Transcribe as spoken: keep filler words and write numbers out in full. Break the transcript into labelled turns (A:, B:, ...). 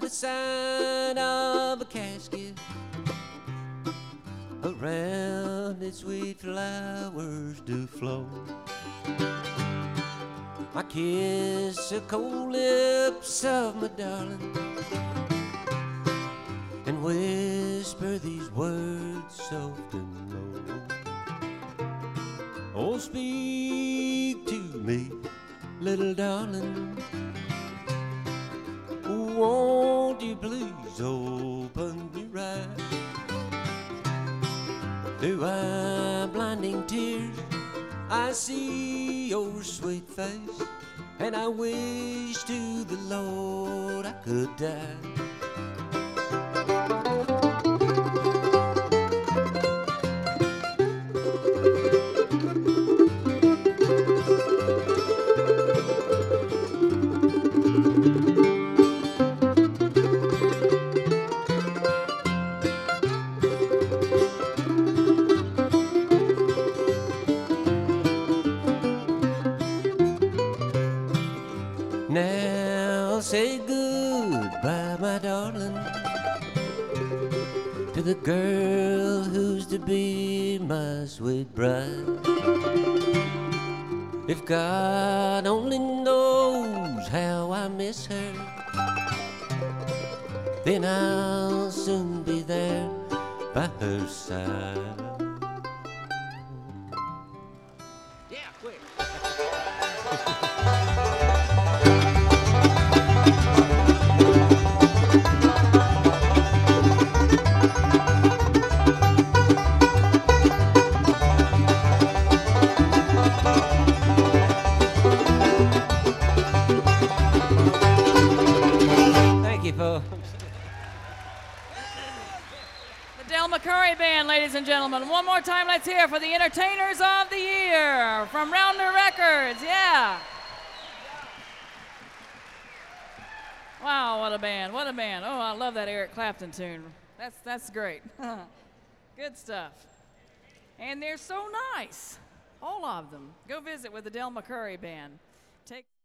A: the sign of a casket. Around its sweet flowers do flow. I kiss the cold lips of my darling and whisper these words soft and low. Oh, speak to me, little darling. Won't you please open your eyes? Through our blinding tears I see your sweet face, and I wish to the Lord I could die. Now say goodbye, my darling, to the girl who's to be my sweet bride. If God only knows how I miss her, then I'll soon be there by her side. Yeah, quick. Thank you, folks.
B: The Del McCoury Band, ladies and gentlemen. One more time, let's hear for the Entertainers of the Year from Rounder Records. Yeah. Wow, what a band, what a band. Oh, I love that Eric Clapton tune. That's, that's great. Good stuff. And they're so nice, all of them. Go visit with the Del McCoury Band. Take